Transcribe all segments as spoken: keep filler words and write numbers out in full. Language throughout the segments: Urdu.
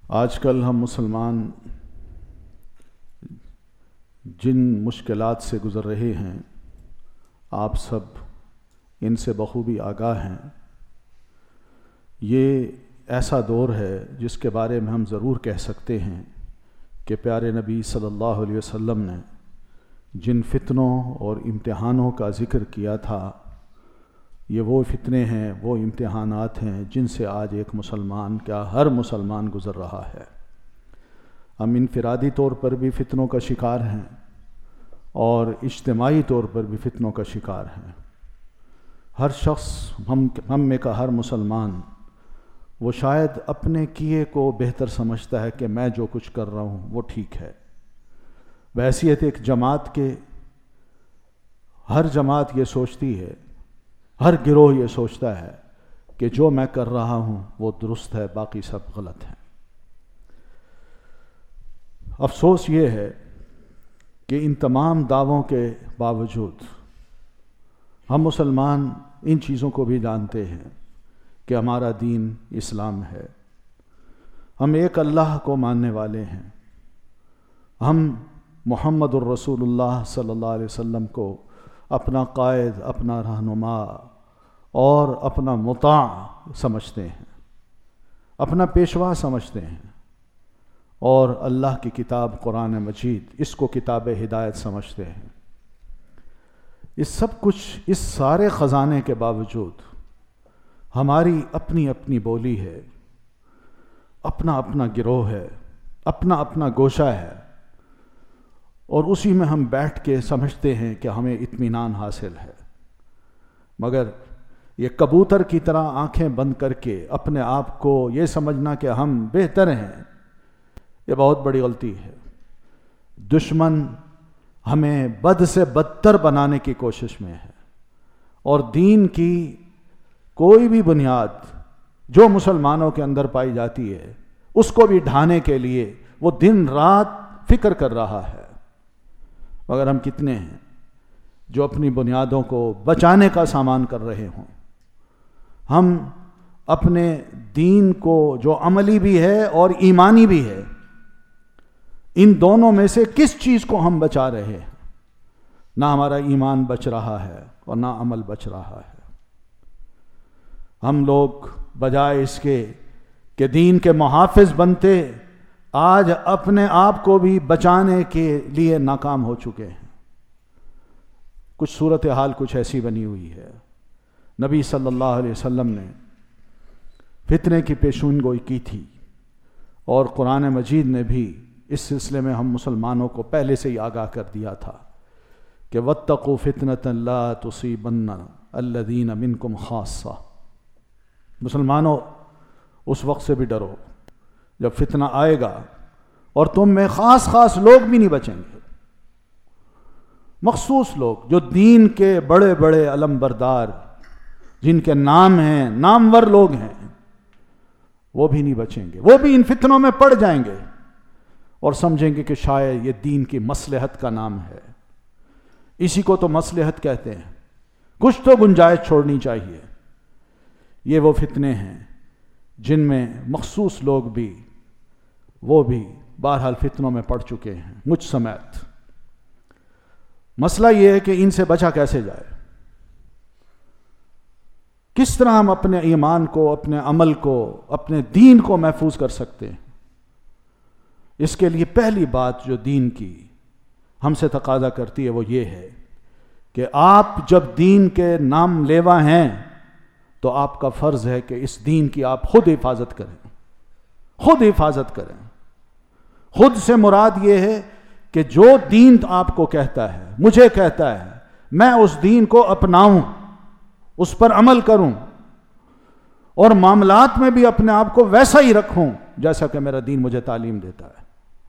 آج کل ہم مسلمان جن مشکلات سے گزر رہے ہیں آپ سب ان سے بخوبی آگاہ ہیں۔ یہ ایسا دور ہے جس کے بارے میں ہم ضرور کہہ سکتے ہیں کہ پیارے نبی صلی اللہ علیہ وسلم نے جن فتنوں اور امتحانوں کا ذکر کیا تھا، یہ وہ فتنے ہیں، وہ امتحانات ہیں جن سے آج ایک مسلمان کیا ہر مسلمان گزر رہا ہے۔ ہم انفرادی طور پر بھی فتنوں کا شکار ہیں اور اجتماعی طور پر بھی فتنوں کا شکار ہیں۔ ہر شخص ہم ہم میں کا ہر مسلمان وہ شاید اپنے کیے کو بہتر سمجھتا ہے کہ میں جو کچھ کر رہا ہوں وہ ٹھیک ہے۔ بحیثیت ایک جماعت کے ہر جماعت یہ سوچتی ہے، ہر گروہ یہ سوچتا ہے کہ جو میں کر رہا ہوں وہ درست ہے، باقی سب غلط ہیں۔ افسوس یہ ہے کہ ان تمام دعووں کے باوجود ہم مسلمان ان چیزوں کو بھی جانتے ہیں کہ ہمارا دین اسلام ہے، ہم ایک اللہ کو ماننے والے ہیں، ہم محمد الرسول اللہ صلی اللہ علیہ وسلم کو اپنا قائد، اپنا رہنما اور اپنا مطاع سمجھتے ہیں، اپنا پیشوا سمجھتے ہیں، اور اللہ کی کتاب قرآن مجید اس کو کتاب ہدایت سمجھتے ہیں۔ اس سب کچھ، اس سارے خزانے کے باوجود ہماری اپنی اپنی بولی ہے، اپنا اپنا گروہ ہے، اپنا اپنا گوشہ ہے، اور اسی میں ہم بیٹھ کے سمجھتے ہیں کہ ہمیں اطمینان حاصل ہے۔ مگر یہ کبوتر کی طرح آنکھیں بند کر کے اپنے آپ کو یہ سمجھنا کہ ہم بہتر ہیں، یہ بہت بڑی غلطی ہے۔ دشمن ہمیں بد سے بدتر بنانے کی کوشش میں ہے، اور دین کی کوئی بھی بنیاد جو مسلمانوں کے اندر پائی جاتی ہے اس کو بھی ڈھانے کے لیے وہ دن رات فکر کر رہا ہے۔ مگر ہم کتنے ہیں جو اپنی بنیادوں کو بچانے کا سامان کر رہے ہوں؟ ہم اپنے دین کو جو عملی بھی ہے اور ایمانی بھی ہے، ان دونوں میں سے کس چیز کو ہم بچا رہے ہیں؟ نہ ہمارا ایمان بچ رہا ہے اور نہ عمل بچ رہا ہے۔ ہم لوگ بجائے اس کے کہ دین کے محافظ بنتے، آج اپنے آپ کو بھی بچانے کے لیے ناکام ہو چکے ہیں۔ کچھ صورتحال کچھ ایسی بنی ہوئی ہے۔ نبی صلی اللہ علیہ وسلم نے فتنے کی پیشین گوئی کی تھی، اور قرآن مجید نے بھی اس سلسلے میں ہم مسلمانوں کو پہلے سے ہی آگاہ کر دیا تھا کہ وَاتَّقُوا فِتْنَةً لَا تُصِيبَنَّ الَّذِينَ مِنْكُمْ خَاصَّةً۔ مسلمانوں اس وقت سے بھی ڈرو جب فتنہ آئے گا اور تم میں خاص خاص لوگ بھی نہیں بچیں گے، مخصوص لوگ جو دین کے بڑے بڑے علم بردار، جن کے نام ہیں، نامور لوگ ہیں، وہ بھی نہیں بچیں گے۔ وہ بھی ان فتنوں میں پڑ جائیں گے اور سمجھیں گے کہ شاید یہ دین کی مصلحت کا نام ہے۔ اسی کو تو مصلحت کہتے ہیں، کچھ تو گنجائش چھوڑنی چاہیے۔ یہ وہ فتنے ہیں جن میں مخصوص لوگ بھی وہ بھی بہرحال فتنوں میں پڑ چکے ہیں، مجھ سمیت۔ مسئلہ یہ ہے کہ ان سے بچا کیسے جائے، کس طرح ہم اپنے ایمان کو، اپنے عمل کو، اپنے دین کو محفوظ کر سکتے ہیں۔ اس کے لیے پہلی بات جو دین کی ہم سے تقاضا کرتی ہے وہ یہ ہے کہ آپ جب دین کے نام لیوا ہیں تو آپ کا فرض ہے کہ اس دین کی آپ خود حفاظت کریں، خود حفاظت کریں۔ خود سے مراد یہ ہے کہ جو دین آپ کو کہتا ہے، مجھے کہتا ہے، میں اس دین کو اپناؤں، اس پر عمل کروں، اور معاملات میں بھی اپنے آپ کو ویسا ہی رکھوں جیسا کہ میرا دین مجھے تعلیم دیتا ہے۔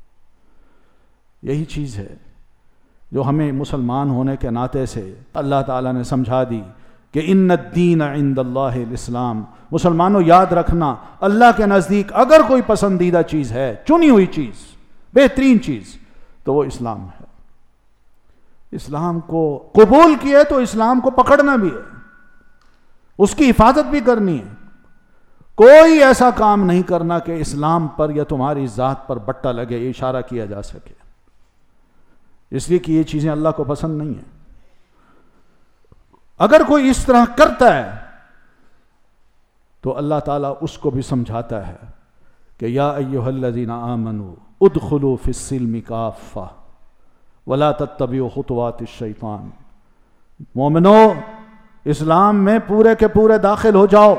یہی چیز ہے جو ہمیں مسلمان ہونے کے ناطے سے اللہ تعالیٰ نے سمجھا دی کہ ان الدین عند اللہ الاسلام۔ مسلمانوں یاد رکھنا، اللہ کے نزدیک اگر کوئی پسندیدہ چیز ہے، چنی ہوئی چیز، بہترین چیز، تو وہ اسلام ہے۔ اسلام کو قبول کیے تو اسلام کو پکڑنا بھی ہے، اس کی حفاظت بھی کرنی ہے۔ کوئی ایسا کام نہیں کرنا کہ اسلام پر یا تمہاری ذات پر بٹا لگے، یہ اشارہ کیا جا سکے، اس لیے کہ یہ چیزیں اللہ کو پسند نہیں ہیں۔ اگر کوئی اس طرح کرتا ہے تو اللہ تعالیٰ اس کو بھی سمجھاتا ہے کہ یا ایھا الذین آمنوا ادخلوا فی السلم کافہ ولا تتبعوا خطوات الشیطان، مومنو اسلام میں پورے کے پورے داخل ہو جاؤ،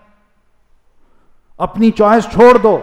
اپنی چوائس چھوڑ دو،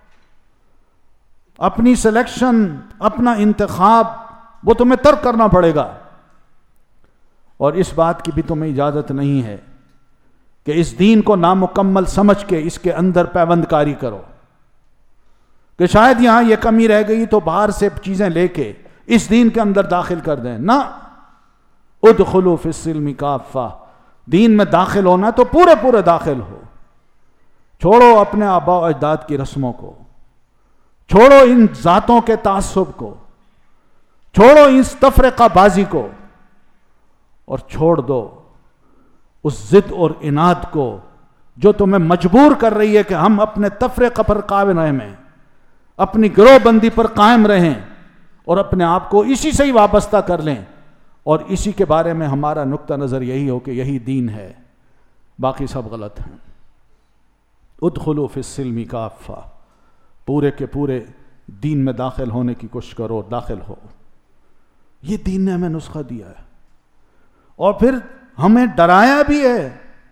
اپنی سلیکشن، اپنا انتخاب وہ تمہیں ترک کرنا پڑے گا، اور اس بات کی بھی تمہیں اجازت نہیں ہے کہ اس دین کو نامکمل سمجھ کے اس کے اندر پیوند کاری کرو کہ شاید یہاں یہ کمی رہ گئی تو باہر سے چیزیں لے کے اس دین کے اندر داخل کر دیں۔ نہ، ادخلوا فی السلم کافہ، دین میں داخل ہونا تو پورے پورے داخل ہو، چھوڑو اپنے آباء و اجداد کی رسموں کو، چھوڑو ان ذاتوں کے تعصب کو، چھوڑو اس تفرقہ بازی کو، اور چھوڑ دو اس ضد اور عناد کو جو تمہیں مجبور کر رہی ہے کہ ہم اپنے تفرقہ پر قائم رہیں، اپنی گروہ بندی پر قائم رہیں اور اپنے آپ کو اسی سے ہی وابستہ کر لیں، اور اسی کے بارے میں ہمارا نقطہ نظر یہی ہو کہ یہی دین ہے، باقی سب غلط ہیں۔ ادخلوا فی السلم کافہ، پورے کے پورے دین میں داخل ہونے کی کوشش کرو، داخل ہو۔ یہ دین نے ہمیں نسخہ دیا ہے، اور پھر ہمیں ڈرایا بھی ہے،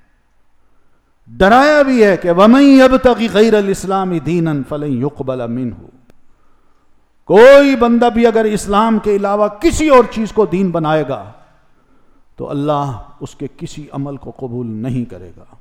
ڈرایا بھی ہے کہ وَمَن يَبْتَغِ غَيْرَ الْإِسْلَامِ دِينًا فَلَن يُقْبَلَ مِنْهُ، کوئی بندہ بھی اگر اسلام کے علاوہ کسی اور چیز کو دین بنائے گا تو اللہ اس کے کسی عمل کو قبول نہیں کرے گا۔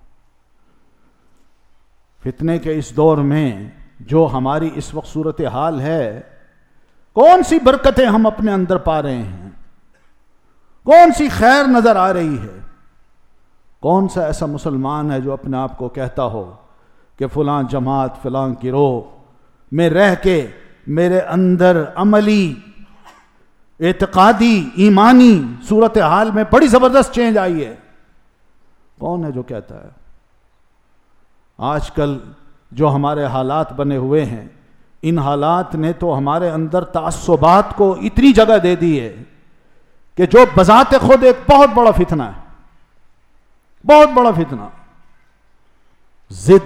فتنے کے اس دور میں جو ہماری اس وقت صورتحال ہے، کون سی برکتیں ہم اپنے اندر پا رہے ہیں، کون سی خیر نظر آ رہی ہے، کون سا ایسا مسلمان ہے جو اپنے آپ کو کہتا ہو کہ فلاں جماعت، فلاں گروہ میں رہ کے میرے اندر عملی، اعتقادی، ایمانی صورتحال میں بڑی زبردست چینج آئی ہے؟ کون ہے جو کہتا ہے؟ آج کل جو ہمارے حالات بنے ہوئے ہیں، ان حالات نے تو ہمارے اندر تعصبات کو اتنی جگہ دے دی ہے کہ جو بذات خود ایک بہت بڑا فتنہ ہے، بہت بڑا فتنہ، ضد،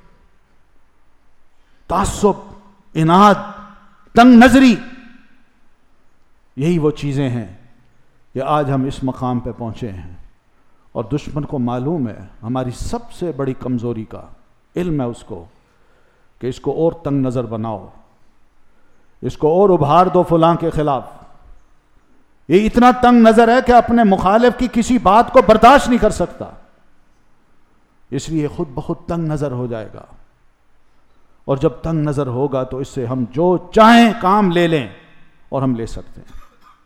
تعصب، عناد، تنگ نظری، یہی وہ چیزیں ہیں کہ آج ہم اس مقام پہ پہنچے ہیں، اور دشمن کو معلوم ہے ہماری سب سے بڑی کمزوری کا علم ہے اس کو کہ اس کو اور تنگ نظر بناؤ، اس کو اور ابھار دو فلاں کے خلاف۔ یہ اتنا تنگ نظر ہے کہ اپنے مخالف کی کسی بات کو برداشت نہیں کر سکتا، اس لیے خود بخود تنگ نظر ہو جائے گا، اور جب تنگ نظر ہوگا تو اس سے ہم جو چاہیں کام لے لیں، اور ہم لے سکتے ہیں۔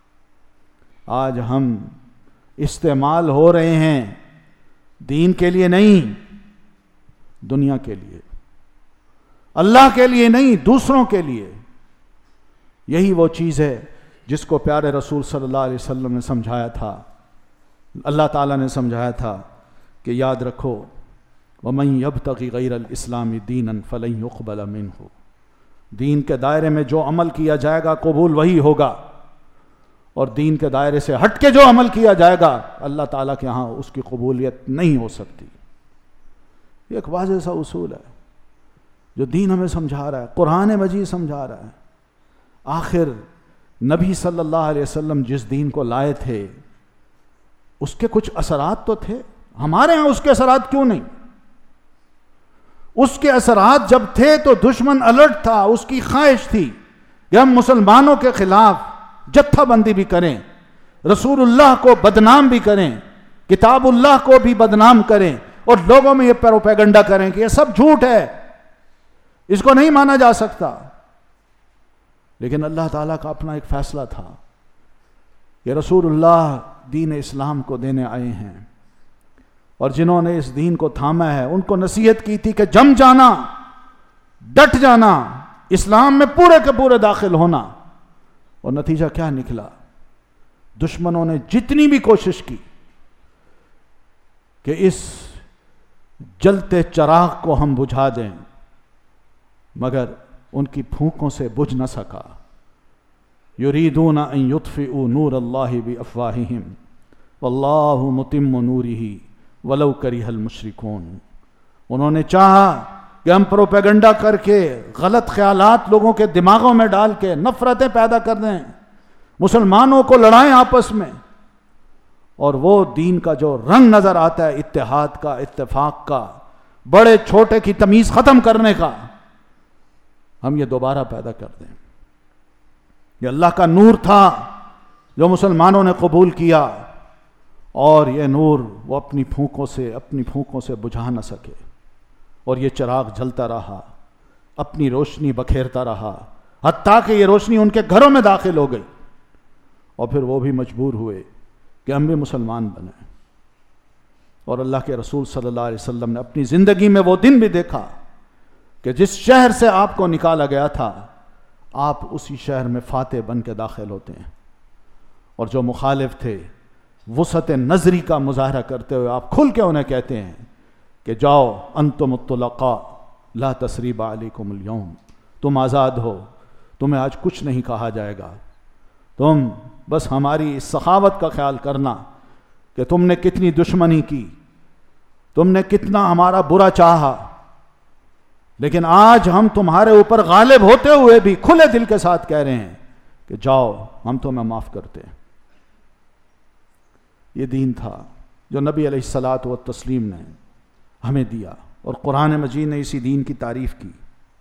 آج ہم استعمال ہو رہے ہیں دین کے لیے نہیں، دنیا کے لیے، اللہ کے لیے نہیں، دوسروں کے لیے۔ یہی وہ چیز ہے جس کو پیارے رسول صلی اللہ علیہ وسلم نے سمجھایا تھا، اللہ تعالیٰ نے سمجھایا تھا کہ یاد رکھو وَمَن يَبْتَغِ غَيْرَ الْإِسْلَامِ دِينًا فَلَن يُقْبَلَ مِنْهُ، دین کے دائرے میں جو عمل کیا جائے گا قبول وہی ہوگا، اور دین کے دائرے سے ہٹ کے جو عمل کیا جائے گا اللہ تعالیٰ کے ہاں اس کی قبولیت نہیں ہو سکتی۔ یہ ایک واضح سا اصول ہے جو دین ہمیں سمجھا رہا ہے، قرآن مجید سمجھا رہا ہے۔ آخر نبی صلی اللہ علیہ وسلم جس دین کو لائے تھے اس کے کچھ اثرات تو تھے، ہمارے ہاں اس کے اثرات کیوں نہیں؟ اس کے اثرات جب تھے تو دشمن الرٹ تھا، اس کی خواہش تھی کہ ہم مسلمانوں کے خلاف جتھا بندی بھی کریں، رسول اللہ کو بدنام بھی کریں، کتاب اللہ کو بھی بدنام کریں، اور لوگوں میں یہ پروپیگنڈا کریں کہ یہ سب جھوٹ ہے، اس کو نہیں مانا جا سکتا۔ لیکن اللہ تعالیٰ کا اپنا ایک فیصلہ تھا کہ رسول اللہ دین اسلام کو دینے آئے ہیں، اور جنہوں نے اس دین کو تھاما ہے ان کو نصیحت کی تھی کہ جم جانا، ڈٹ جانا، اسلام میں پورے کے پورے داخل ہونا۔ اور نتیجہ کیا نکلا؟ دشمنوں نے جتنی بھی کوشش کی کہ اس جلتے چراغ کو ہم بجھا دیں مگر ان کی پھونکوں سے بجھ نہ سکا. یریدون ان یطفئوا نور اللہ بافواہہم واللہ متم نورہ ولو کرہ المشرکون. انہوں نے چاہا کہ ہم پروپیگنڈا کر کے غلط خیالات لوگوں کے دماغوں میں ڈال کے نفرتیں پیدا کر دیں، مسلمانوں کو لڑائیں آپس میں، اور وہ دین کا جو رنگ نظر آتا ہے اتحاد کا، اتفاق کا، بڑے چھوٹے کی تمیز ختم کرنے کا، ہم یہ دوبارہ پیدا کر دیں. یہ اللہ کا نور تھا جو مسلمانوں نے قبول کیا، اور یہ نور وہ اپنی پھونکوں سے اپنی پھونکوں سے بجھا نہ سکے، اور یہ چراغ جلتا رہا، اپنی روشنی بکھیرتا رہا، حتیٰ کہ یہ روشنی ان کے گھروں میں داخل ہو گئی، اور پھر وہ بھی مجبور ہوئے کہ ہم بھی مسلمان بنیں. اور اللہ کے رسول صلی اللہ علیہ وسلم نے اپنی زندگی میں وہ دن بھی دیکھا کہ جس شہر سے آپ کو نکالا گیا تھا آپ اسی شہر میں فاتح بن کے داخل ہوتے ہیں، اور جو مخالف تھے وسعت نظری کا مظاہرہ کرتے ہوئے آپ کھل کے انہیں کہتے ہیں کہ جاؤ انتم الطلقاء لا تثریب علیکم اليوم، تم آزاد ہو، تمہیں آج کچھ نہیں کہا جائے گا، تم بس ہماری اس سخاوت کا خیال کرنا کہ تم نے کتنی دشمنی کی، تم نے کتنا ہمارا برا چاہا، لیکن آج ہم تمہارے اوپر غالب ہوتے ہوئے بھی کھلے دل کے ساتھ کہہ رہے ہیں کہ جاؤ ہم تمہیں معاف کرتے ہیں. یہ دین تھا جو نبی علیہ الصلاۃ والتسلیم نے ہمیں دیا، اور قرآن مجید نے اسی دین کی تعریف کی.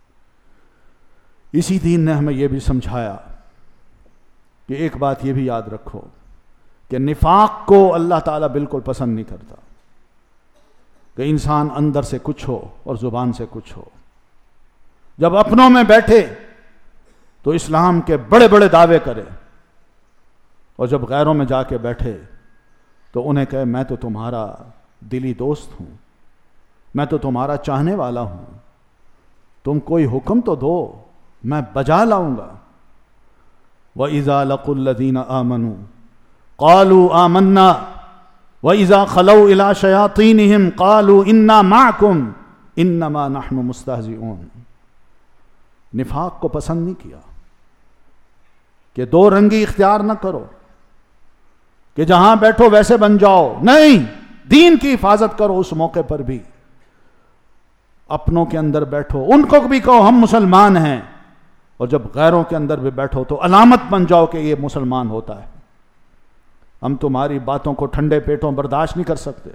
اسی دین نے ہمیں یہ بھی سمجھایا کہ ایک بات یہ بھی یاد رکھو کہ نفاق کو اللہ تعالیٰ بالکل پسند نہیں کرتا، کہ انسان اندر سے کچھ ہو اور زبان سے کچھ ہو. جب اپنوں میں بیٹھے تو اسلام کے بڑے بڑے دعوے کرے، اور جب غیروں میں جا کے بیٹھے تو انہیں کہے میں تو تمہارا دلی دوست ہوں، میں تو تمہارا چاہنے والا ہوں، تم کوئی حکم تو دو میں بجا لاؤں گا. وَإِذَا لَقُوا الَّذِينَ آمَنُوا قَالُوا آمَنَّا وَإِذَا خَلَوْا إِلَىٰ شَيَاطِينِهِمْ قَالُوا إِنَّا مَعَكُمْ إِنَّمَا نَحْنُ مُسْتَهْزِئُونَ. نفاق کو پسند نہیں کیا کہ دو رنگی اختیار نہ کرو کہ جہاں بیٹھو ویسے بن جاؤ، نہیں، دین کی حفاظت کرو. اس موقع پر بھی اپنوں کے اندر بیٹھو، ان کو بھی کہو ہم مسلمان ہیں، اور جب غیروں کے اندر بھی بیٹھو تو علامت بن جاؤ کہ یہ مسلمان ہوتا ہے. ہم تمہاری باتوں کو ٹھنڈے پیٹوں برداشت نہیں کر سکتے،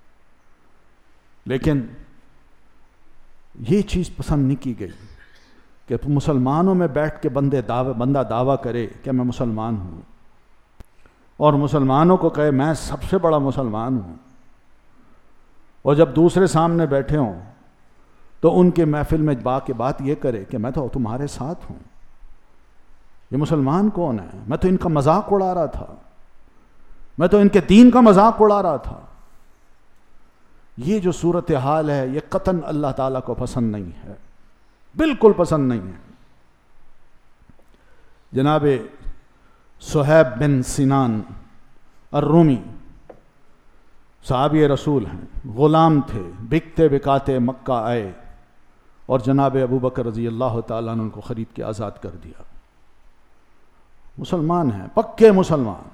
لیکن یہ چیز پسند نہیں کی گئی کہ مسلمانوں میں بیٹھ کے بندے دعوے بندہ دعویٰ کرے کہ میں مسلمان ہوں، اور مسلمانوں کو کہے میں سب سے بڑا مسلمان ہوں، اور جب دوسرے سامنے بیٹھے ہوں تو ان کے محفل میں با کے بات یہ کرے کہ میں تو تمہارے ساتھ ہوں. یہ مسلمان کون ہے؟ میں تو ان کا مذاق اڑا رہا تھا، میں تو ان کے دین کا مذاق اڑا رہا تھا. یہ جو صورتحال ہے یہ قطعاً اللہ تعالیٰ کو پسند نہیں ہے، بالکل پسند نہیں ہے. جناب صہیب بن سنان الرومی صحابی رسول ہیں، غلام تھے، بکتے بکاتے مکہ آئے، اور جناب ابو بکر رضی اللہ تعالیٰ نے ان کو خرید کے آزاد کر دیا. مسلمان ہیں، پکے مسلمان.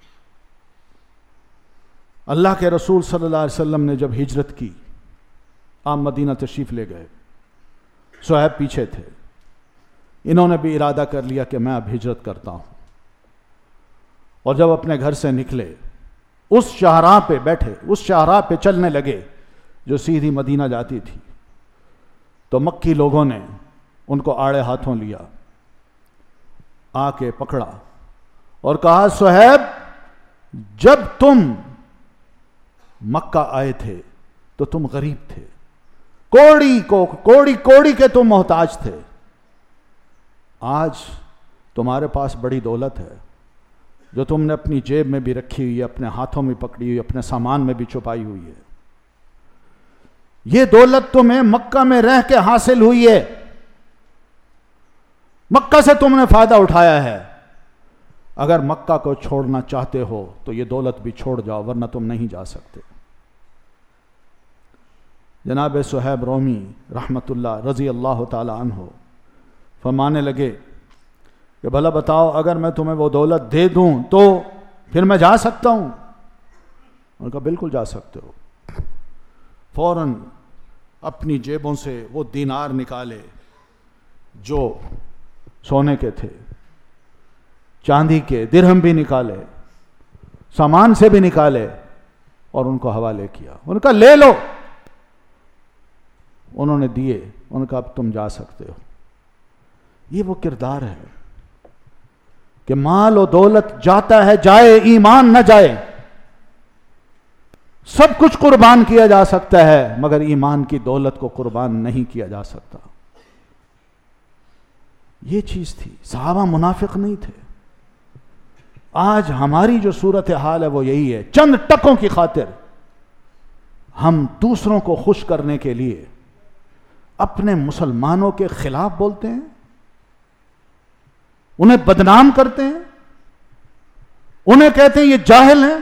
اللہ کے رسول صلی اللہ علیہ وسلم نے جب ہجرت کی، آپ مدینہ تشریف لے گئے، صہیب پیچھے تھے. انہوں نے بھی ارادہ کر لیا کہ میں اب ہجرت کرتا ہوں، اور جب اپنے گھر سے نکلے اس شاہراہ پہ بیٹھے، اس شاہراہ پہ چلنے لگے جو سیدھی مدینہ جاتی تھی، تو مکی لوگوں نے ان کو آڑے ہاتھوں لیا، آ کے پکڑا اور کہا صہیب جب تم مکہ آئے تھے تو تم غریب تھے، کوڑی کو کوڑی کوڑی کے تم محتاج تھے، آج تمہارے پاس بڑی دولت ہے جو تم نے اپنی جیب میں بھی رکھی ہوئی ہے، اپنے ہاتھوں میں پکڑی ہوئی، اپنے سامان میں بھی چھپائی ہوئی ہے. یہ دولت تمہیں مکہ میں رہ کے حاصل ہوئی ہے، مکہ سے تم نے فائدہ اٹھایا ہے. اگر مکہ کو چھوڑنا چاہتے ہو تو یہ دولت بھی چھوڑ جاؤ، ورنہ تم نہیں جا سکتے. جناب صہیب رومی رحمۃ اللہ رضی اللہ تعالی عنہ فرمانے لگے کہ بھلا بتاؤ اگر میں تمہیں وہ دولت دے دوں تو پھر میں جا سکتا ہوں؟ انہوں نے کہا بالکل جا سکتے ہو۔ فوراً اپنی جیبوں سے وہ دینار نکالے جو سونے کے تھے، چاندی کے، درہم بھی نکالے، سامان سے بھی نکالے اور ان کو حوالے کیا۔ انہوں نے کہا لے لو۔ انہوں نے دیے، انہوں نے کہا اب تم جا سکتے ہو۔ یہ وہ کردار ہے کہ مال و دولت جاتا ہے، جائے، ایمان نہ جائے۔ سب کچھ قربان کیا جا سکتا ہے مگر ایمان کی دولت کو قربان نہیں کیا جا سکتا۔ یہ چیز تھی، صحابہ منافق نہیں تھے۔ آج ہماری جو صورتحال ہے وہ یہی ہے، چند ٹکوں کی خاطر ہم دوسروں کو خوش کرنے کے لیے اپنے مسلمانوں کے خلاف بولتے ہیں، انہیں بدنام کرتے ہیں، انہیں کہتے ہیں یہ جاہل ہیں۔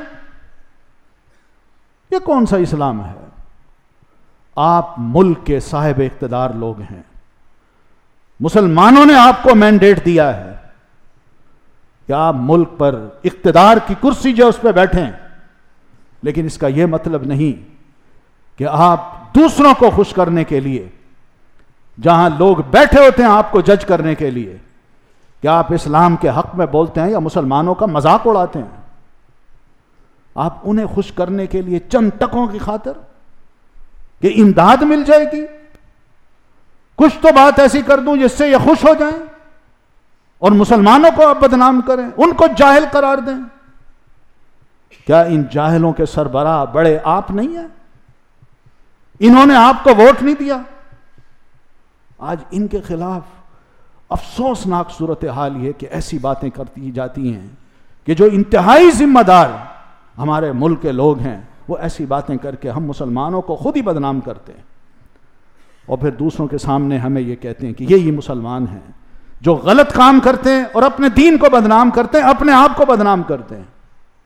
یہ کون سا اسلام ہے؟ آپ ملک کے صاحب اقتدار لوگ ہیں، مسلمانوں نے آپ کو مینڈیٹ دیا ہے کہ آپ ملک پر اقتدار کی کرسی جو اس پہ بیٹھیں، لیکن اس کا یہ مطلب نہیں کہ آپ دوسروں کو خوش کرنے کے لیے، جہاں لوگ بیٹھے ہوتے ہیں آپ کو جج کرنے کے لیے، کہ آپ اسلام کے حق میں بولتے ہیں یا مسلمانوں کا مذاق اڑاتے ہیں، آپ انہیں خوش کرنے کے لیے چند ٹکوں کی خاطر کہ امداد مل جائے گی، کچھ تو بات ایسی کر دوں جس سے یہ خوش ہو جائیں، اور مسلمانوں کو آپ بدنام کریں، ان کو جاہل قرار دیں۔ کیا ان جاہلوں کے سربراہ بڑے آپ نہیں ہیں؟ انہوں نے آپ کو ووٹ نہیں دیا؟ آج ان کے خلاف افسوسناک صورتحال یہ کہ ایسی باتیں کرتی جاتی ہیں کہ جو انتہائی ذمہ دار ہمارے ملک کے لوگ ہیں وہ ایسی باتیں کر کے ہم مسلمانوں کو خود ہی بدنام کرتے ہیں، اور پھر دوسروں کے سامنے ہمیں یہ کہتے ہیں کہ یہی مسلمان ہیں جو غلط کام کرتے ہیں اور اپنے دین کو بدنام کرتے ہیں، اپنے آپ کو بدنام کرتے ہیں۔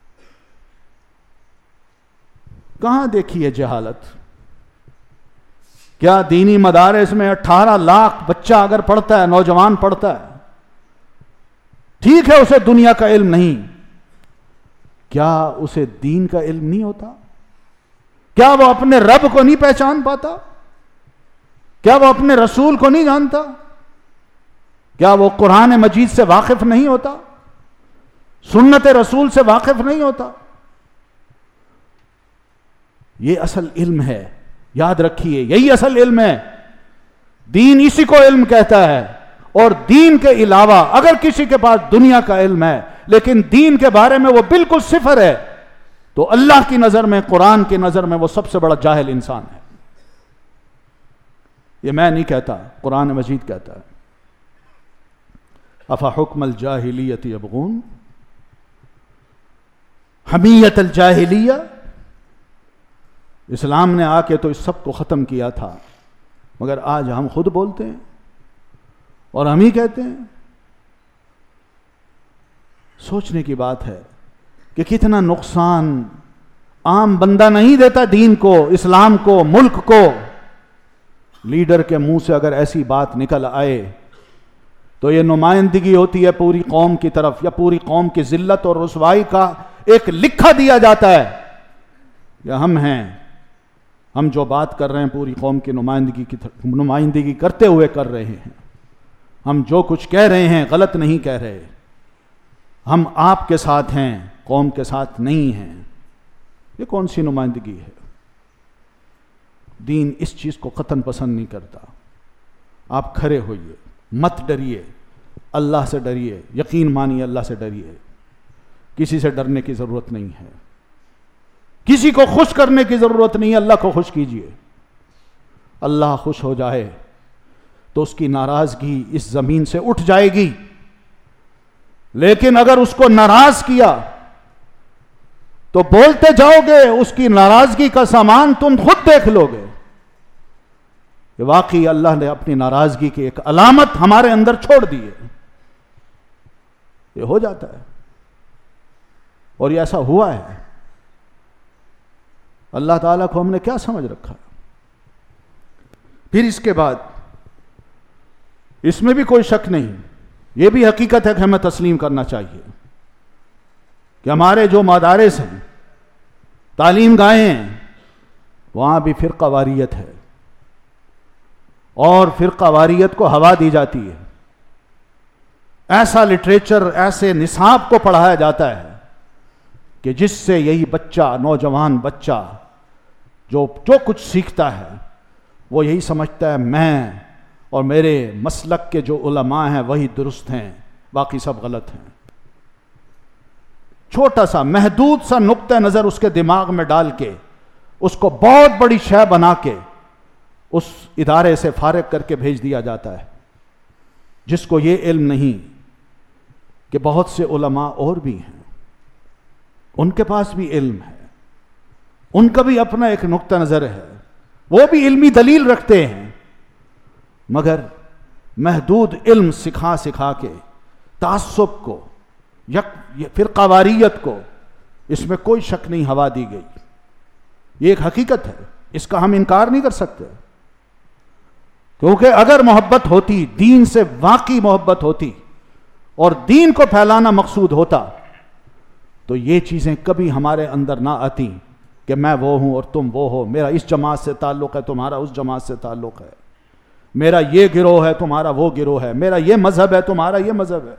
کہاں دیکھی ہے جہالت؟ کیا دینی مدارس میں اٹھارہ لاکھ بچہ اگر پڑھتا ہے، نوجوان پڑھتا ہے، ٹھیک ہے اسے دنیا کا علم نہیں، کیا اسے دین کا علم نہیں ہوتا؟ کیا وہ اپنے رب کو نہیں پہچان پاتا؟ کیا وہ اپنے رسول کو نہیں جانتا؟ کیا وہ قرآن مجید سے واقف نہیں ہوتا؟ سنت رسول سے واقف نہیں ہوتا؟ یہ اصل علم ہے، یاد رکھیے، یہی اصل علم ہے۔ دین اسی کو علم کہتا ہے، اور دین کے علاوہ اگر کسی کے پاس دنیا کا علم ہے لیکن دین کے بارے میں وہ بالکل صفر ہے تو اللہ کی نظر میں، قرآن کی نظر میں وہ سب سے بڑا جاہل انسان ہے۔ یہ میں نہیں کہتا، قرآن مجید کہتا ہے۔ افا حکم الجاہلیت یبغون، حمیت الجاہلیہ، اسلام نے آ کے تو اس سب کو ختم کیا تھا، مگر آج ہم خود بولتے ہیں اور ہم ہی کہتے ہیں۔ سوچنے کی بات ہے کہ کتنا نقصان عام بندہ نہیں دیتا دین کو، اسلام کو، ملک کو۔ لیڈر کے منہ سے اگر ایسی بات نکل آئے تو یہ نمائندگی ہوتی ہے پوری قوم کی طرف، یا پوری قوم کی ذلت اور رسوائی کا ایک لکھا دیا جاتا ہے کہ ہم ہیں، ہم جو بات کر رہے ہیں پوری قوم کی نمائندگی کی نمائندگی کرتے ہوئے کر رہے ہیں، ہم جو کچھ کہہ رہے ہیں غلط نہیں کہہ رہے، ہم آپ کے ساتھ ہیں، قوم کے ساتھ نہیں ہیں۔ یہ کون سی نمائندگی ہے؟ دین اس چیز کو قطعاً پسند نہیں کرتا۔ آپ کھڑے ہوئیے، مت ڈریے، اللہ سے ڈریے، یقین مانیے، اللہ سے ڈریے، کسی سے ڈرنے کی ضرورت نہیں ہے، کسی کو خوش کرنے کی ضرورت نہیں ہے، اللہ کو خوش کیجئے۔ اللہ خوش ہو جائے تو اس کی ناراضگی اس زمین سے اٹھ جائے گی، لیکن اگر اس کو ناراض کیا تو بولتے جاؤ گے، اس کی ناراضگی کا سامان تم خود دیکھ لو گے کہ واقعی اللہ نے اپنی ناراضگی کی ایک علامت ہمارے اندر چھوڑ دی ہے۔ یہ ہو جاتا ہے، اور یہ ایسا ہوا ہے۔ اللہ تعالیٰ کو ہم نے کیا سمجھ رکھا ہے؟ پھر اس کے بعد اس میں بھی کوئی شک نہیں، یہ بھی حقیقت ہے کہ ہمیں تسلیم کرنا چاہیے کہ ہمارے جو مدارس ہیں، تعلیم گاہیں ہیں، وہاں بھی فرقہ واریت ہے، اور فرقہ واریت کو ہوا دی جاتی ہے۔ ایسا لٹریچر، ایسے نصاب کو پڑھایا جاتا ہے کہ جس سے یہی بچہ، نوجوان بچہ جو جو کچھ سیکھتا ہے وہ یہی سمجھتا ہے میں اور میرے مسلک کے جو علماء ہیں وہی درست ہیں، باقی سب غلط ہیں۔ چھوٹا سا محدود سا نقطہ نظر اس کے دماغ میں ڈال کے اس کو بہت بڑی شے بنا کے اس ادارے سے فارغ کر کے بھیج دیا جاتا ہے، جس کو یہ علم نہیں کہ بہت سے علماء اور بھی ہیں، ان کے پاس بھی علم ہے، ان کا بھی اپنا ایک نقطہ نظر ہے، وہ بھی علمی دلیل رکھتے ہیں، مگر محدود علم سکھا سکھا کے تعصب کو، یک فرقہ واریت کو، اس میں کوئی شک نہیں ہوا دی گئی۔ یہ ایک حقیقت ہے، اس کا ہم انکار نہیں کر سکتے، کیونکہ اگر محبت ہوتی، دین سے واقعی محبت ہوتی اور دین کو پھیلانا مقصود ہوتا تو یہ چیزیں کبھی ہمارے اندر نہ آتی کہ میں وہ ہوں اور تم وہ ہو، میرا اس جماعت سے تعلق ہے، تمہارا اس جماعت سے تعلق ہے، میرا یہ گروہ ہے، تمہارا وہ گروہ ہے، میرا یہ مذہب ہے، تمہارا یہ مذہب ہے۔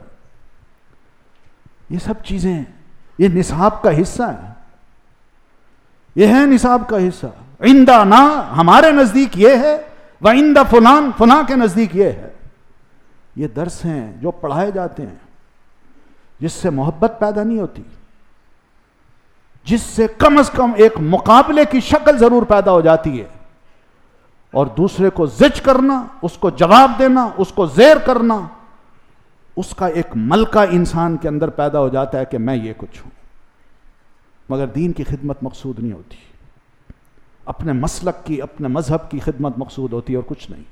یہ سب چیزیں یہ نصاب کا حصہ ہیں، یہ ہے نصاب کا حصہ۔ عندہ نا، ہمارے نزدیک یہ ہے، وعند فلان، فلاں کے نزدیک یہ ہے۔ یہ درس ہیں جو پڑھائے جاتے ہیں، جس سے محبت پیدا نہیں ہوتی، جس سے کم از کم ایک مقابلے کی شکل ضرور پیدا ہو جاتی ہے، اور دوسرے کو زج کرنا، اس کو جواب دینا، اس کو زیر کرنا، اس کا ایک ملکہ انسان کے اندر پیدا ہو جاتا ہے کہ میں یہ کچھ ہوں، مگر دین کی خدمت مقصود نہیں ہوتی، اپنے مسلک کی، اپنے مذہب کی خدمت مقصود ہوتی ہے اور کچھ نہیں۔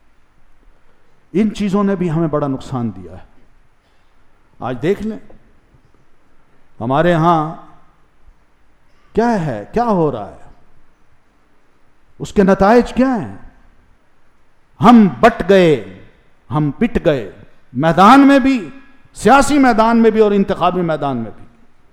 ان چیزوں نے بھی ہمیں بڑا نقصان دیا ہے۔ آج دیکھ لیں ہمارے ہاں کیا ہے، کیا ہو رہا ہے، اس کے نتائج کیا ہیں؟ ہم بٹ گئے، ہم پٹ گئے، میدان میں بھی، سیاسی میدان میں بھی اور انتخابی میدان میں بھی۔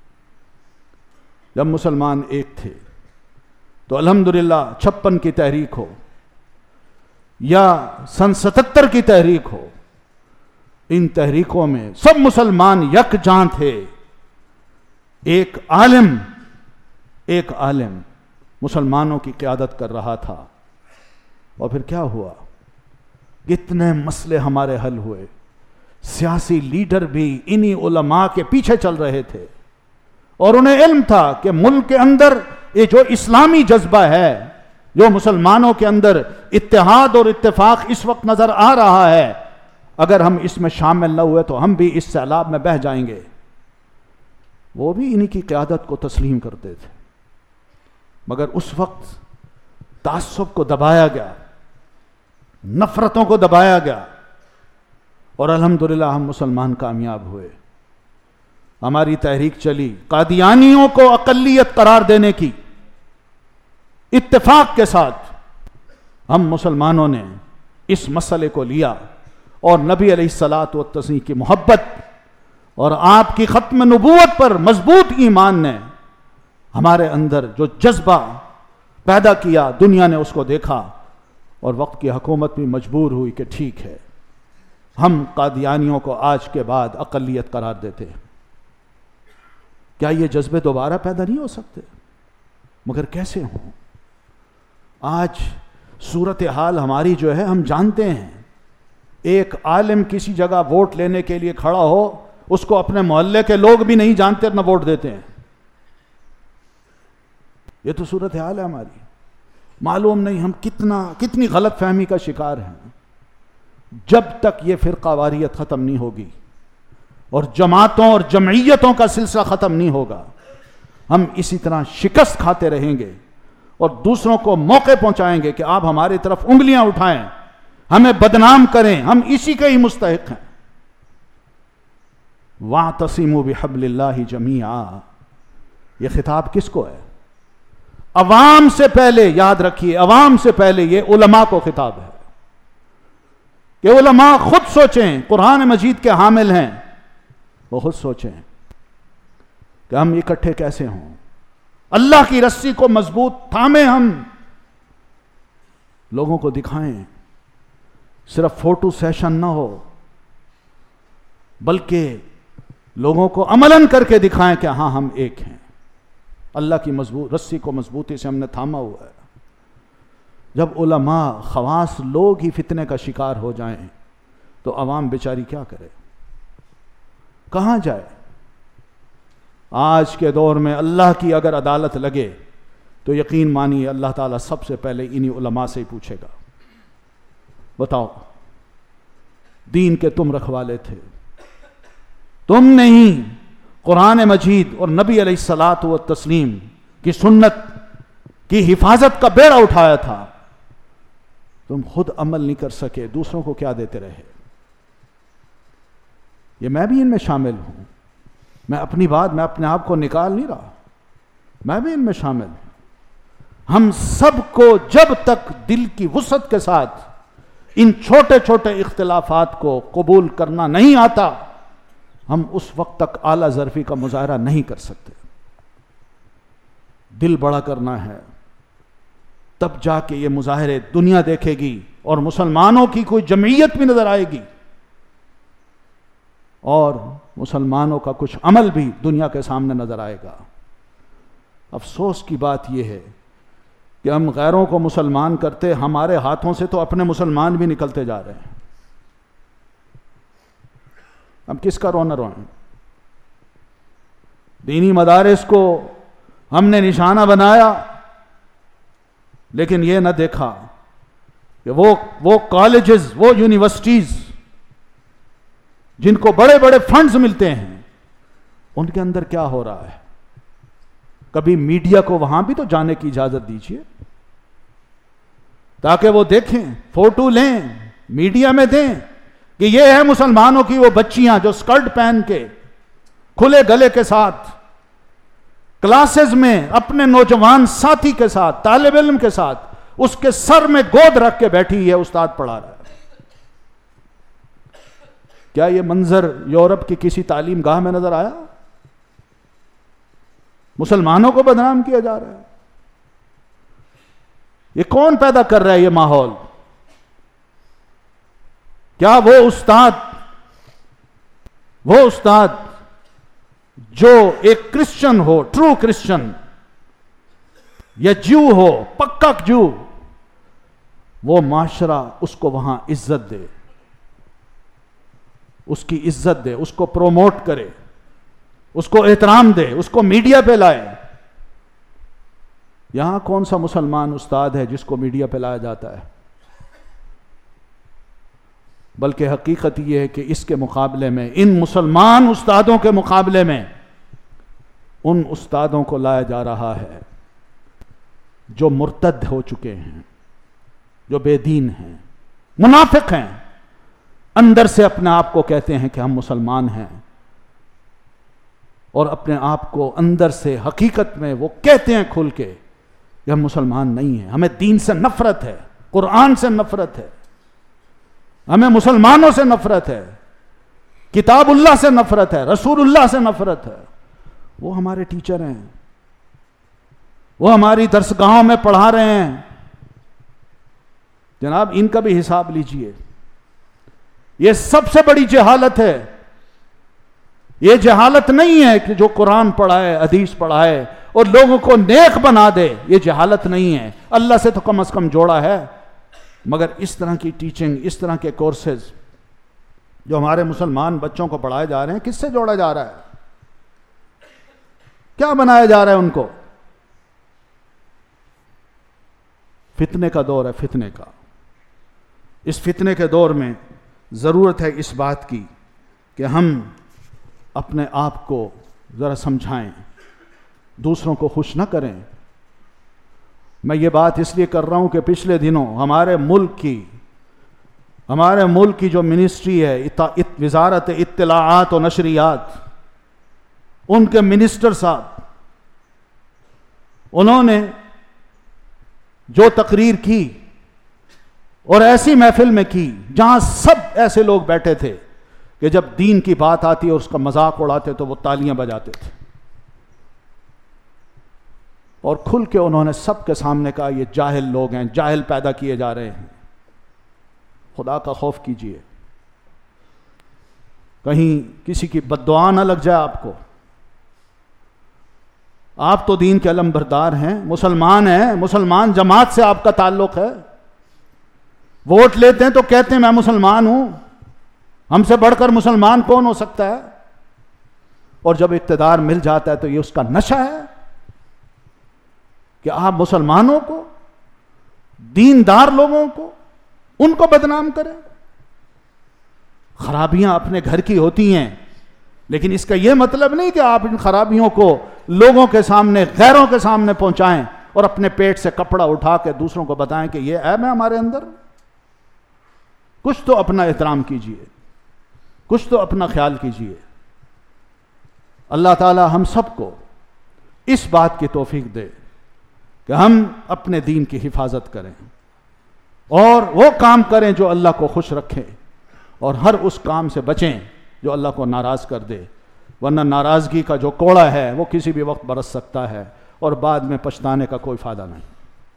جب مسلمان ایک تھے تو الحمدللہ چھپن کی تحریک ہو یا سن ستتر کی تحریک ہو، ان تحریکوں میں سب مسلمان یکجاں تھے۔ ایک عالم ایک عالم مسلمانوں کی قیادت کر رہا تھا، اور پھر کیا ہوا؟ کتنے مسئلے ہمارے حل ہوئے، سیاسی لیڈر بھی انہی علماء کے پیچھے چل رہے تھے، اور انہیں علم تھا کہ ملک کے اندر یہ جو اسلامی جذبہ ہے، جو مسلمانوں کے اندر اتحاد اور اتفاق اس وقت نظر آ رہا ہے، اگر ہم اس میں شامل نہ ہوئے تو ہم بھی اس سیلاب میں بہہ جائیں گے۔ وہ بھی انہی کی قیادت کو تسلیم کرتے تھے، مگر اس وقت تعصب کو دبایا گیا، نفرتوں کو دبایا گیا، اور الحمدللہ ہم مسلمان کامیاب ہوئے۔ ہماری تحریک چلی قادیانیوں کو اقلیت قرار دینے کی، اتفاق کے ساتھ ہم مسلمانوں نے اس مسئلے کو لیا، اور نبی علیہ الصلاۃ والتسلیم کی محبت اور آپ کی ختم نبوت پر مضبوط ایمان نے ہمارے اندر جو جذبہ پیدا کیا، دنیا نے اس کو دیکھا، اور وقت کی حکومت بھی مجبور ہوئی کہ ٹھیک ہے، ہم قادیانیوں کو آج کے بعد اقلیت قرار دیتے ہیں۔ کیا یہ جذبے دوبارہ پیدا نہیں ہو سکتے؟ مگر کیسے ہوں؟ آج صورتحال ہماری جو ہے ہم جانتے ہیں، ایک عالم کسی جگہ ووٹ لینے کے لیے کھڑا ہو، اس کو اپنے محلے کے لوگ بھی نہیں جانتے، نہ ووٹ دیتے ہیں۔ یہ تو صورتحال ہے ہماری۔ معلوم نہیں ہم کتنا کتنی غلط فہمی کا شکار ہیں۔ جب تک یہ فرقہ واریت ختم نہیں ہوگی اور جماعتوں اور جمعیتوں کا سلسلہ ختم نہیں ہوگا، ہم اسی طرح شکست کھاتے رہیں گے اور دوسروں کو موقع پہنچائیں گے کہ آپ ہماری طرف انگلیاں اٹھائیں، ہمیں بدنام کریں، ہم اسی کے ہی مستحق ہیں۔ وَاعْتَصِمُوا بِحَبْلِ اللَّهِ جَمِيعًا، یہ خطاب کس کو ہے؟ عوام سے پہلے، یاد رکھیے، عوام سے پہلے یہ علماء کو خطاب ہے کہ علماء خود سوچیں، قرآن مجید کے حامل ہیں، وہ خود سوچیں کہ ہم اکٹھے کیسے ہوں، اللہ کی رسی کو مضبوط تھامیں، ہم لوگوں کو دکھائیں، صرف فوٹو سیشن نہ ہو بلکہ لوگوں کو عملاً کر کے دکھائیں کہ ہاں ہم ایک ہیں، اللہ کی مضبوط رسی کو مضبوطی سے ہم نے تھاما ہوا ہے۔ جب علماء خواص لوگ ہی فتنے کا شکار ہو جائیں تو عوام بیچاری کیا کرے، کہاں جائے؟ آج کے دور میں اللہ کی اگر عدالت لگے تو یقین مانیے اللہ تعالیٰ سب سے پہلے انہی علماء سے ہی پوچھے گا، بتاؤ دین کے تم رکھوالے تھے، تم نے ہی قرآن مجید اور نبی علیہ الصلاۃ والتسلیم کی سنت کی حفاظت کا بیڑا اٹھایا تھا، تم خود عمل نہیں کر سکے، دوسروں کو کیا دیتے رہے؟ یہ میں بھی ان میں شامل ہوں، میں اپنی بات میں اپنے آپ کو نکال نہیں رہا، میں بھی ان میں شامل ہوں۔ ہم سب کو جب تک دل کی وسعت کے ساتھ ان چھوٹے چھوٹے اختلافات کو قبول کرنا نہیں آتا، ہم اس وقت تک اعلیٰ ظرفی کا مظاہرہ نہیں کر سکتے۔ دل بڑا کرنا ہے، تب جا کے یہ مظاہرے دنیا دیکھے گی اور مسلمانوں کی کوئی جمعیت بھی نظر آئے گی اور مسلمانوں کا کچھ عمل بھی دنیا کے سامنے نظر آئے گا۔ افسوس کی بات یہ ہے کہ ہم غیروں کو مسلمان کرتے، ہمارے ہاتھوں سے تو اپنے مسلمان بھی نکلتے جا رہے ہیں۔ ہم کس کا رونا روئیں؟ دینی مدارس کو ہم نے نشانہ بنایا، لیکن یہ نہ دیکھا کہ وہ وہ کالجز، وہ یونیورسٹیز جن کو بڑے بڑے فنڈز ملتے ہیں، ان کے اندر کیا ہو رہا ہے۔ کبھی میڈیا کو وہاں بھی تو جانے کی اجازت دیجیے تاکہ وہ دیکھیں، فوٹو لیں، میڈیا میں دیں کہ یہ ہے مسلمانوں کی وہ بچیاں جو سکرٹ پہن کے کھلے گلے کے ساتھ کلاسز میں اپنے نوجوان ساتھی کے ساتھ، طالب علم کے ساتھ، اس کے سر میں گود رکھ کے بیٹھی ہے، استاد پڑھا رہا ہے۔ کیا یہ منظر یورپ کی کسی تعلیم گاہ میں نظر آیا؟ مسلمانوں کو بدنام کیا جا رہا ہے۔ یہ کون پیدا کر رہا ہے یہ ماحول؟ کیا وہ استاد وہ استاد جو ایک کرسچن ہو، ٹرو کرسچن، یا جو ہو، پکا جو، وہ معاشرہ اس کو وہاں عزت دے، اس کی عزت دے، اس کو پروموٹ کرے، اس کو احترام دے، اس کو میڈیا پہ لائے؟ یہاں کون سا مسلمان استاد ہے جس کو میڈیا پہ لایا جاتا ہے؟ بلکہ حقیقت یہ ہے کہ اس کے مقابلے میں، ان مسلمان استادوں کے مقابلے میں، ان استادوں کو لایا جا رہا ہے جو مرتد ہو چکے ہیں، جو بے دین ہیں، منافق ہیں، اندر سے اپنے آپ کو کہتے ہیں کہ ہم مسلمان ہیں، اور اپنے آپ کو اندر سے حقیقت میں وہ کہتے ہیں کھل کے کہ ہم مسلمان نہیں ہیں، ہمیں دین سے نفرت ہے، قرآن سے نفرت ہے، ہمیں مسلمانوں سے نفرت ہے، کتاب اللہ سے نفرت ہے، رسول اللہ سے نفرت ہے۔ وہ ہمارے ٹیچر ہیں، وہ ہماری درسگاہوں میں پڑھا رہے ہیں۔ جناب ان کا بھی حساب لیجئے۔ یہ سب سے بڑی جہالت ہے۔ یہ جہالت نہیں ہے کہ جو قرآن پڑھائے، حدیث پڑھائے اور لوگوں کو نیک بنا دے، یہ جہالت نہیں ہے۔ اللہ سے تو کم از کم جوڑا ہے، مگر اس طرح کی ٹیچنگ، اس طرح کے کورسز جو ہمارے مسلمان بچوں کو پڑھائے جا رہے ہیں، کس سے جوڑا جا رہا ہے؟ کیا بنایا جا رہا ہے ان کو؟ فتنے کا دور ہے، فتنے کا۔ اس فتنے کے دور میں ضرورت ہے اس بات کی کہ ہم اپنے آپ کو ذرا سمجھائیں، دوسروں کو خوش نہ کریں۔ میں یہ بات اس لیے کر رہا ہوں کہ پچھلے دنوں ہمارے ملک کی ہمارے ملک کی جو منسٹری ہے، وزارت اطلاعات و نشریات، ان کے منسٹر صاحب، انہوں نے جو تقریر کی اور ایسی محفل میں کی جہاں سب ایسے لوگ بیٹھے تھے کہ جب دین کی بات آتی اور اس کا مذاق اڑاتے تو وہ تالیاں بجاتے تھے، اور کھل کے انہوں نے سب کے سامنے کہا یہ جاہل لوگ ہیں، جاہل پیدا کیے جا رہے ہیں، خدا کا خوف کیجئے، کہیں کسی کی بد دعا نہ لگ جائے آپ کو۔ آپ تو دین کے علم بردار ہیں، مسلمان ہیں، مسلمان جماعت سے آپ کا تعلق ہے، ووٹ لیتے ہیں تو کہتے ہیں میں مسلمان ہوں، ہم سے بڑھ کر مسلمان کون ہو سکتا ہے؟ اور جب اقتدار مل جاتا ہے تو یہ اس کا نشہ ہے کہ آپ مسلمانوں کو، دیندار لوگوں کو، ان کو بدنام کریں۔ خرابیاں اپنے گھر کی ہوتی ہیں، لیکن اس کا یہ مطلب نہیں کہ آپ ان خرابیوں کو لوگوں کے سامنے، غیروں کے سامنے پہنچائیں اور اپنے پیٹ سے کپڑا اٹھا کے دوسروں کو بتائیں کہ یہ عیب ہے ہمارے اندر۔ کچھ تو اپنا احترام کیجئے، کچھ تو اپنا خیال کیجئے۔ اللہ تعالی ہم سب کو اس بات کی توفیق دے کہ ہم اپنے دین کی حفاظت کریں اور وہ کام کریں جو اللہ کو خوش رکھیں، اور ہر اس کام سے بچیں جو اللہ کو ناراض کر دے، ورنہ ناراضگی کا جو کوڑا ہے وہ کسی بھی وقت برس سکتا ہے اور بعد میں پچھتانے کا کوئی فائدہ نہیں۔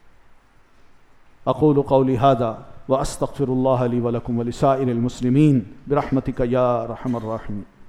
اقول قولی ھذا واستغفر اللہ لی ولکم ولسائر المسلمین برحمتک یا ارحم الراحمین۔